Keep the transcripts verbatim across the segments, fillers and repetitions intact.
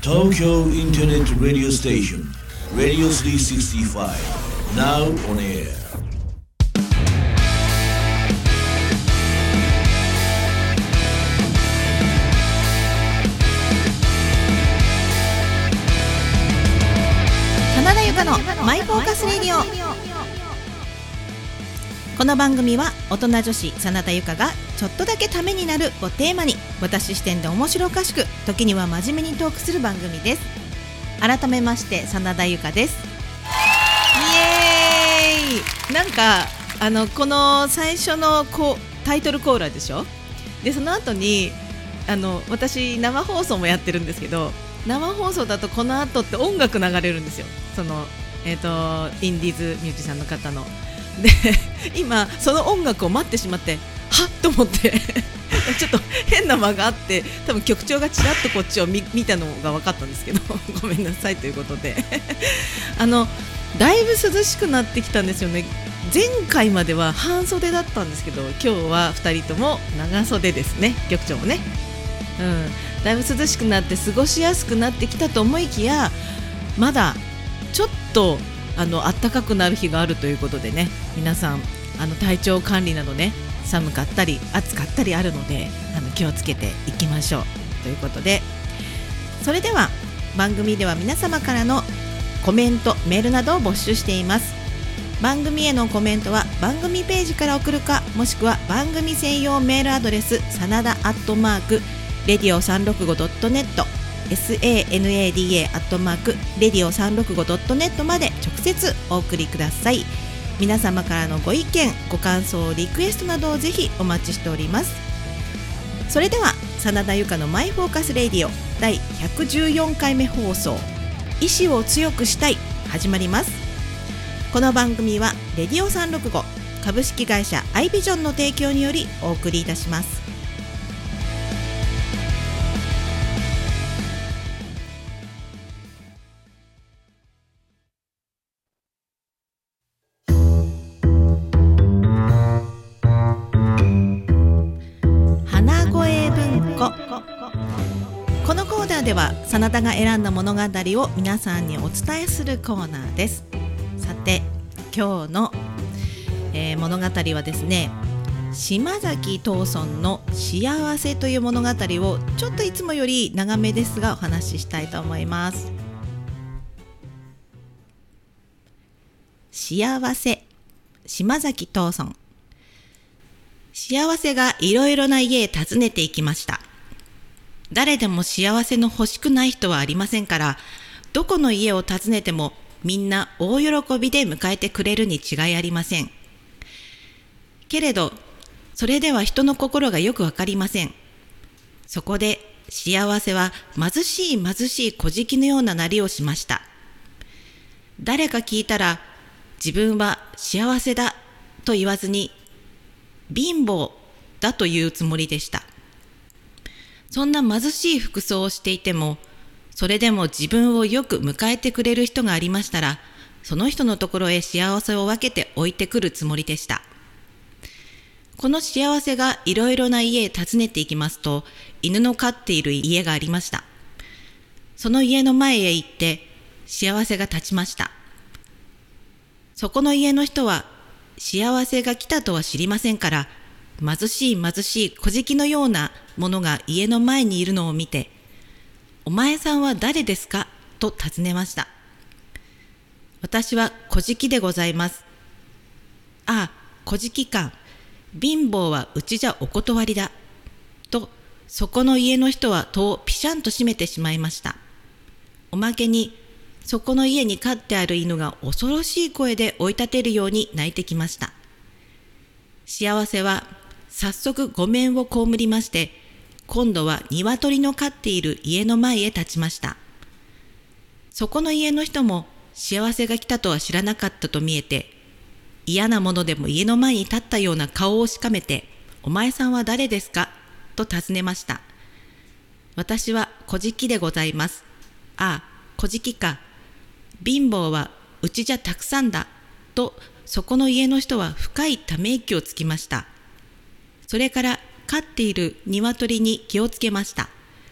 Tokyo Internet Radio Station Radio スリーシックスティーファイブ Now on air。 真田由香のマイフォーカスレディオ。この番組は大人女子真田由香がちょっとだけためになるをテーマに、私視点で面白おかしく、時には真面目にトークする番組です。改めまして真田由香です。イエーイ。なんかあのこの最初のこうタイトルコーラーでしょ。でその後にあの私生放送もやってるんですけど、生放送だとこの後って音楽流れるんですよ。その、えーと、インディーズミュージシャンの方ので今その音楽を待ってしまって、はっと思ってちょっと変な間があって、多分局長がちらっとこっちを 見, 見たのが分かったんですけどごめんなさいということであのだいぶ涼しくなってきたんですよね。前回までは半袖だったんですけど、今日はふたりとも長袖ですね。局長もね、うん、だいぶ涼しくなって過ごしやすくなってきたと思いきや、まだちょっとあの暖かくなる日があるということでね、皆さんあの体調管理などね、寒かったり暑かったりあるので、あの気をつけていきましょうということで、それでは番組では皆様からのコメントメールなどを募集しています。番組へのコメントは番組ページから送るか、もしくは番組専用メールアドレスサナダアットマークレディオさんろくごドットネット サナダ アットマークレディオさんろくごドットネット まで直接お送りください。皆様からのご意見ご感想リクエストなどをぜひお待ちしております。それでは真田由香のマイフォーカスレディオだいひゃくじゅうよんかいめ放送、意志を強くしたい、始まります。この番組はレディオさんろくご株式会社アイビジョンの提供によりお送りいたします。このコーナーでは真田が選んだ物語を皆さんにお伝えするコーナーです。さて今日の、えー、物語はですね、島崎藤村の幸せという物語をちょっといつもより長めですがお話ししたいと思います。幸せ、島崎藤村。幸せがいろいろな家へ訪ねていきました。誰でも幸せの欲しくない人はありませんから、どこの家を訪ねてもみんな大喜びで迎えてくれるに違いありません。けれど、それでは人の心がよくわかりません。そこで幸せは貧しい貧しい小じのようななりをしました。誰か聞いたら、自分は幸せだと言わずに、貧乏だというつもりでした。そんな貧しい服装をしていても、それでも自分をよく迎えてくれる人がありましたら、その人のところへ幸せを分けて置いてくるつもりでした。この幸せがいろいろな家へ訪ねていきますと、犬の飼っている家がありました。その家の前へ行って、幸せが立ちました。そこの家の人は、幸せが来たとは知りませんから、貧しい貧しい小じのようなものが家の前にいるのを見て、お前さんは誰ですかと尋ねました。私は小じでございます。ああ、小じか。貧乏はうちじゃお断りだ。と、そこの家の人は戸をピシャンと閉めてしまいました。おまけに、そこの家に飼ってある犬が恐ろしい声で追い立てるように鳴いてきました。幸せは早速ごめんを被りまして、今度は鶏の飼っている家の前へ立ちました。そこの家の人も幸せが来たとは知らなかったと見えて、嫌なものでも家の前に立ったような顔をしかめて、お前さんは誰ですかと尋ねました。私は小じでございます。ああ、小じか。貧乏はうちじゃたくさんだ。と、そこの家の人は深いため息をつきました。それから飼っている鶏に気をつけました。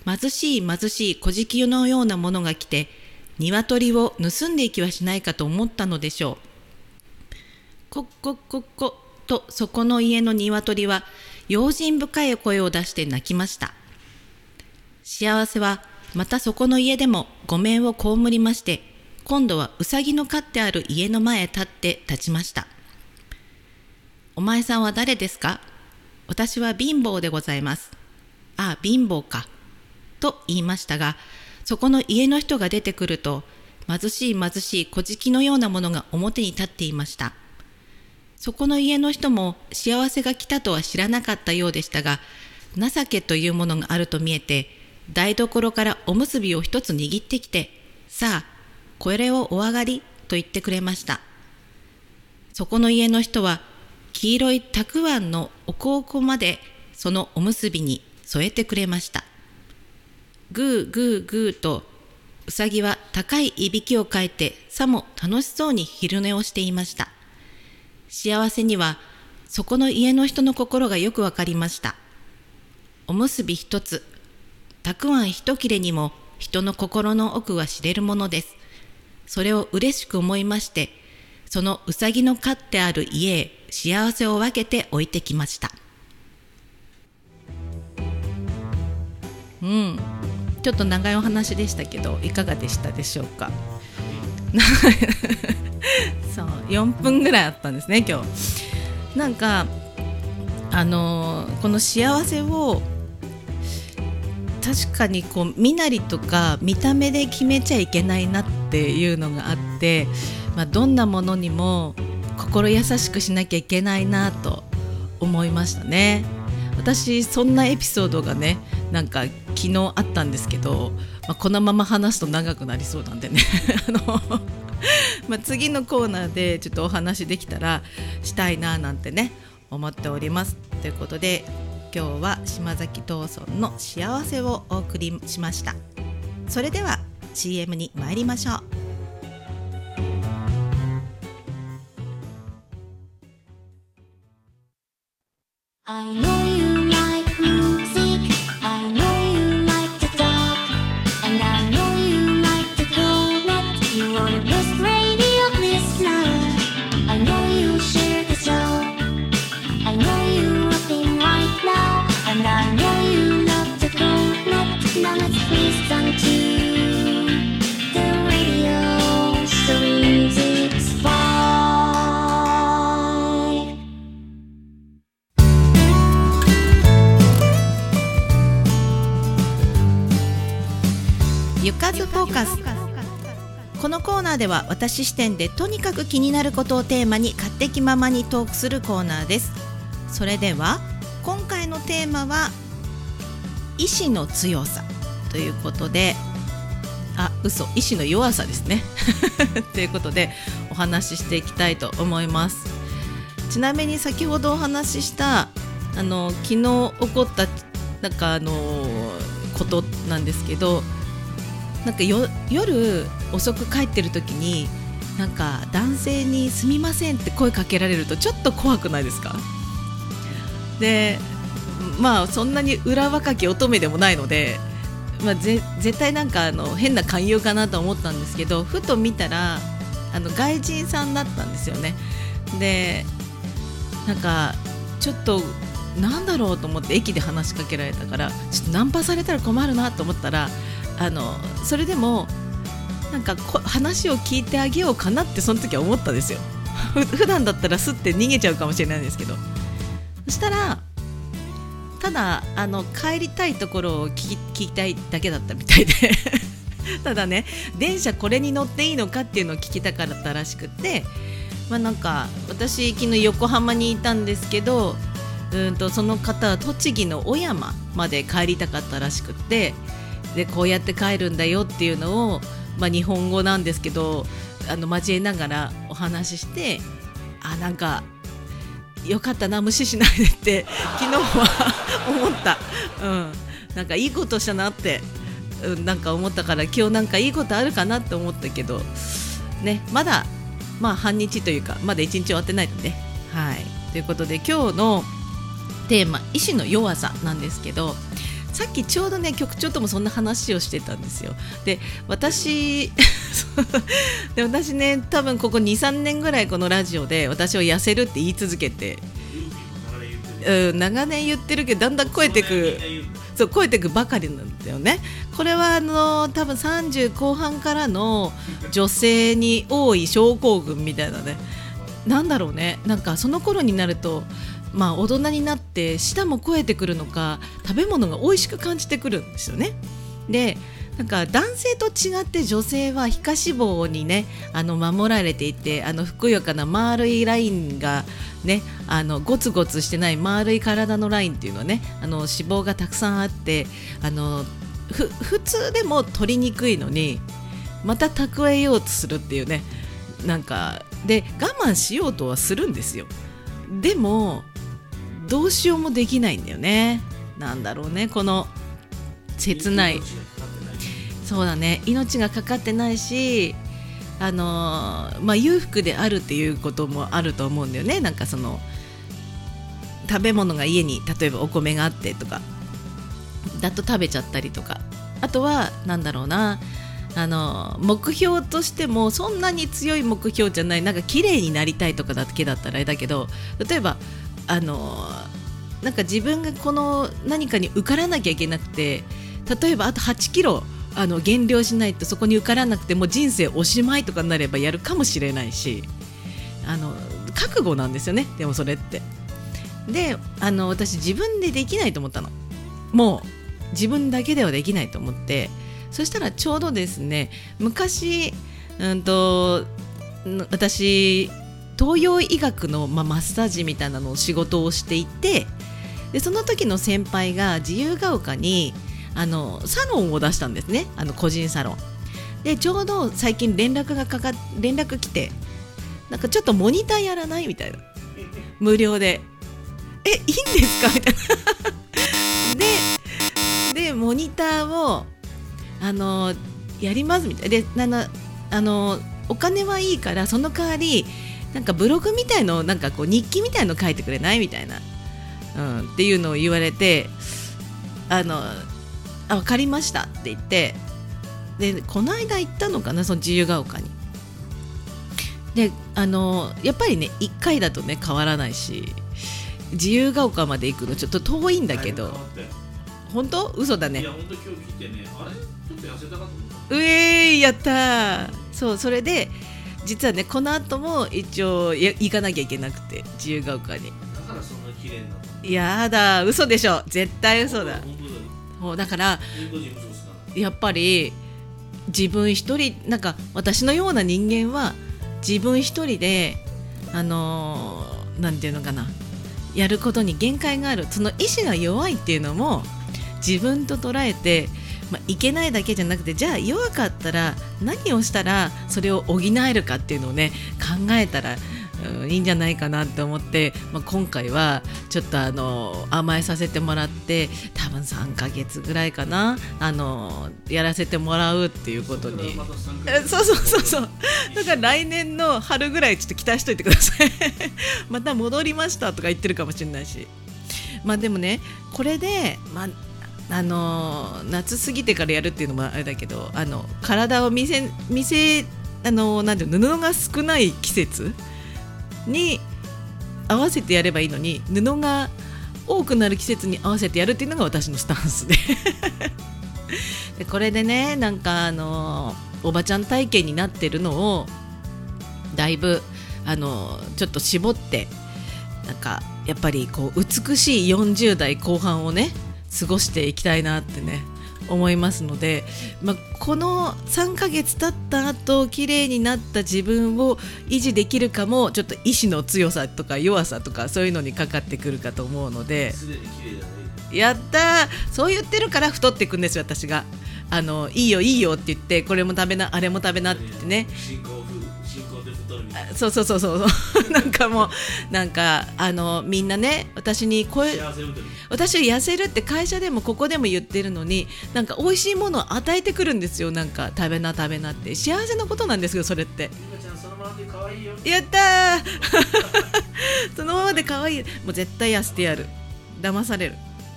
貧しい貧しい小じのようなものが来て、鶏を盗んでいきはしないかと思ったのでしょう。コッコッコッコとそこの家の鶏は用心深い声を出して泣きました。幸せはまたそこの家でもご面を被りまして、今度はうさぎの飼ってある家の前へ立って立ちました。お前さんは誰ですか？私は貧乏でございます。ああ、貧乏か。と言いましたが、そこの家の人が出てくると、貧しい貧しい小じのようなものが表に立っていました。そこの家の人も幸せが来たとは知らなかったようでしたが、情けというものがあると見えて、台所からおむすびを一つ握ってきて、さあ、これをお上がりと言ってくれました。そこの家の人は、黄色いたくあんのおこおこまでそのおむすびに添えてくれました。グーグーグーとうさぎは高いいびきをかいてさも楽しそうに昼寝をしていました。幸せにはそこの家の人の心がよくわかりました。おむすび一つ、たくあん一切れにも人の心の奥は知れるものです。それを嬉しく思いまして、そのうさぎの飼ってある家へ幸せを分けて置いてきました。うん、ちょっと長いお話でしたけど、いかがでしたでしょうか。そう、よんぷんぐらいあったんですね、今日。なんかあのー、この幸せを確かにこう身なりとか見た目で決めちゃいけないなっていうのがあって、まあ、どんなものにも心優しくしなきゃいけないなと思いましたね。私そんなエピソードがね、なんか昨日あったんですけど、まあ、このまま話すと長くなりそうなんでねあの、まあ、次のコーナーでちょっとお話できたらしたいななんてね思っております。ということで今日は島崎藤村の幸せをお送りしました。それでは シーエム に参りましょう。 I know you like music, I know you like to talk, and I know you like to go net. You are the best radio listener. I know you share the show. I know you working right now, and I know you love to go net. Now let's listen to the radio, so music's fine. ゆかずフォーカス。このコーナーでは私視点でとにかく気になることをテーマに勝手気ままにトークするコーナーです。それでは今回のテーマは意志の強さということで、あ、嘘、意志の弱さですねということでお話ししていきたいと思います。ちなみに先ほどお話ししたあの昨日起こったなんかあのことなんですけど、なんかよ夜遅く帰ってる時になんか男性にすみませんって声かけられるとちょっと怖くないですか？で、まあそんなに裏若き乙女でもないので、まあ、ぜ絶対なんかあの変な勧誘かなと思ったんですけど、ふと見たらあの外人さんだったんですよね。で、なんかちょっとなんだろうと思って駅で話しかけられたから、ちょっとナンパされたら困るなと思ったら、あのそれでもなんかこ話を聞いてあげようかなってその時は思ったんですよ普段だったらスッて逃げちゃうかもしれないんですけど、そしたらただあの帰りたいところを聞き、聞きたいだけだったみたいでただね、電車これに乗っていいのかっていうのを聞きたかったらしくて、まあ、なんか私昨日横浜にいたんですけど、うんとその方は栃木の小山まで帰りたかったらしくて、でこうやって帰るんだよっていうのを、まあ、日本語なんですけどあの交えながらお話しして、あ、なんかよかったな無視しないでって昨日は思った、うん、なんかいいことしたなって、うん、なんか思ったから、今日なんかいいことあるかなって思ったけどね、まだまあ半日というかまだ一日終わってないので、はい、ということで今日のテーマ意志の弱さなんですけど、 さっきちょうどね局長ともそんな話をしてたんですよ。で私で私ね多分ここ にさんねんぐらいこのラジオで私を痩せるって言い続けて、うん、長年言ってるけどだんだん超えてくそう超えてくばかりなんだよね。これはあの多分さんじゅう後半からの女性に多い症候群みたいなね、なんだろうね、なんかその頃になるとまあ大人になって舌も肥えてくるのか食べ物が美味しく感じてくるんですよね。でなんか男性と違って女性は皮下脂肪にねあの守られていて、あのふくよかな丸いラインがねあのゴツゴツしてない丸い体のラインっていうのはねあの脂肪がたくさんあって、あのふ普通でも取りにくいのにまた蓄えようとするっていうね、なんかで我慢しようとはするんですよ。でもどうしようもできないんだよね。なんだろうねこの切ない、そうだね、命がかかってないし、あのーまあ、裕福であるっていうこともあると思うんだよね。なんかその食べ物が家に例えばお米があってとかだと食べちゃったりとか、あとはなんだろうな、あの目標としてもそんなに強い目標じゃない、なんか綺麗になりたいとかだけだったらあれだけど、例えばあのなんか自分がこの何かに受からなきゃいけなくて、例えばあとはちキロあの減量しないとそこに受からなくてもう人生おしまいとかになればやるかもしれないし、あの覚悟なんですよね。でもそれってであの私自分でできないと思ったの。もう自分だけではできないと思って、そしたらちょうどですね昔、うんと私東洋医学の、まあ、マッサージみたいなのを仕事をしていて、でその時の先輩が自由が丘にあのサロンを出したんですね、あの個人サロンで。ちょうど最近連絡がかか連絡来て、なんかちょっとモニターやらないみたいな、無料でえいいんですかみたいなで, でモニターをあのやりますみたいで、ななあのお金はいいからその代わりなんかブログみたいのなんかこう日記みたいの書いてくれないみたいな、うん、っていうのを言われて、あのあ分かりましたって言って、でこの間行ったのかな、その自由が丘に。であのやっぱりねいっかいだとね変わらないし、自由が丘まで行くのちょっと遠いんだけど、本当嘘だね。 いや本当今日聞いてね、あれちょっと痩せたかと思った。 うえーやったー。そうそれで実はねこの後も一応や行かなきゃいけなくて、自由が丘に。 だからそんな綺麗になった。 やだ嘘でしょ、絶対嘘だ。 本当だよ。 もうだからインド人嘘つかない。 やっぱり自分一人、なんか私のような人間は自分一人であのー、なんていうのかな、やることに限界がある、その意志が弱いっていうのも自分と捉えて、まあ、いけないだけじゃなくて、じゃあ弱かったら何をしたらそれを補えるかっていうのをね考えたら、うん、いいんじゃないかなって思って、まあ、今回はちょっとあの甘えさせてもらって、多分さんかげつぐらいかな、あのやらせてもらうっていうことに。 またさんかえげつそうそうそうそうだから来年の春ぐらいちょっと期待しといてくださいまた戻りましたとか言ってるかもしれないし、まあでもねこれで、まああの夏過ぎてからやるっていうのもあれだけど、あの体を見せ見せあのなんていうの、布が少ない季節に合わせてやればいいのに、布が多くなる季節に合わせてやるっていうのが私のスタンス で, でこれでねなんかあのおばちゃん体型になってるのをだいぶあのちょっと絞って、なんかやっぱりこう美しいよんじゅう代後半をね過ごしていきたいなってね思いますので、まあ、このさんかげつ経った後綺麗になった自分を維持できるかも、ちょっと意志の強さとか弱さとかそういうのにかかってくるかと思うので、 すでに綺麗だね。 やったー、そう言ってるから太っていくんですよ私が。あのいいよいいよって言って、これも食べなあれも食べなって言ってね、 進行風進行で太るみたいな。 そうそうそうそうなんかもうなんかあのみんなね私に声幸せ運転。 私は痩せるって会社でもここでも言ってるのに、なんか美味しいものを与えてくるんですよ。なんか食べな食べなって、幸せなことなんですよそれって。 ゆかちゃんそのままで可愛いよ。 やったーそのままで可愛い、もう絶対痩せてやる、騙される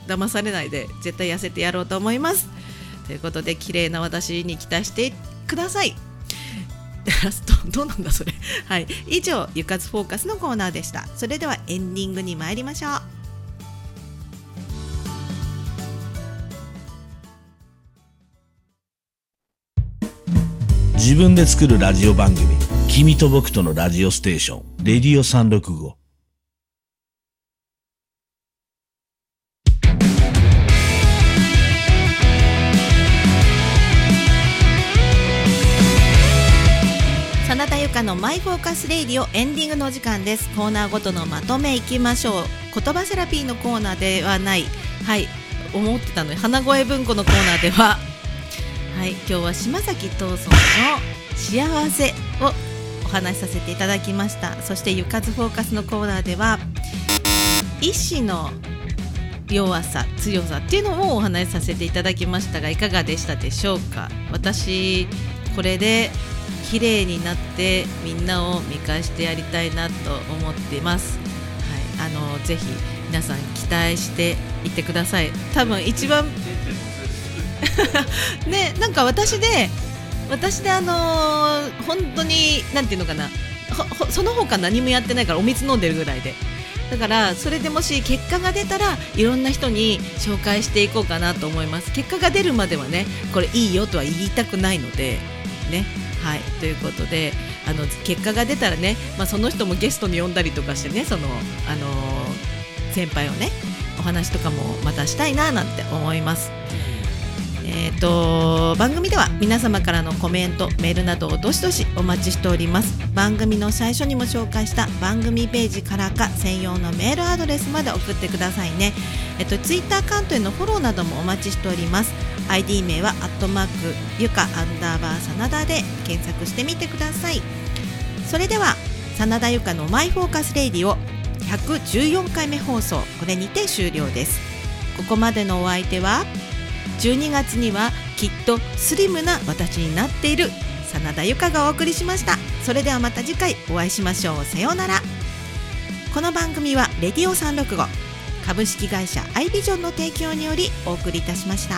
騙されないで絶対痩せてやろうと思います。ということで綺麗な私に期待してください。ラストどうなんだそれはい、以上ゆかずフォーカスのコーナーでした。それではエンディングに参りましょう。 自分で作るラジオ番組、君と僕とのラジオステーション、レディオさんろくご。 真田由香のマイフォーカスレイディオエンディングのお時間です。コーナーごとのまとめいきましょう。言葉セラピーのコーナーではない、はい思ってたのに花声文庫のコーナーでははい、今日は島崎藤村の幸せをお話しさせていただきました。そしてゆかずフォーカスのコーナーでは意志の弱さ強さっていうのをお話しさせていただきましたが、いかがでしたでしょうか。私これで綺麗になってみんなを見返してやりたいなと思っています。はい、あのぜひ皆さん期待していってください。多分一番ね、なんか私で私であのー、本当になんていうのかな、ほその他何もやってないからお水飲んでるぐらいで、だからそれでもし結果が出たらいろんな人に紹介していこうかなと思います。結果が出るまではねこれいいよとは言いたくないのでね。はい、ということであの結果が出たらね、まあ、その人もゲストに呼んだりとかしてね、その、あのー、先輩をねお話とかもまたしたいななんて思います。えーと番組では皆様からのコメントメールなどをどしどしお待ちしております。番組の最初にも紹介した番組ページからか専用のメールアドレスまで送ってくださいね。えっとツイッターアカウントへのフォローなどもお待ちしております。 アイディー 名はアットマークゆかアンダーバー真田で検索してみてください。それでは真田ゆかのマイフォーカスレイディオひゃくじゅうよんかいめ放送、これにて終了です。ここまでのお相手はじゅうにがつにはきっとスリムな私になっている真田由香がお送りしました。それではまた次回お会いしましょう。さようなら。この番組はレディオさんろくご株式会社アイビジョンの提供によりお送りいたしました。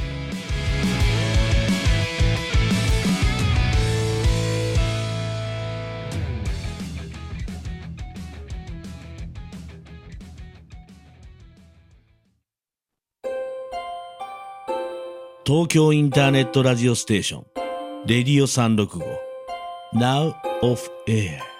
東京インターネットラジオステーション、レディオさんろくご。Now off air。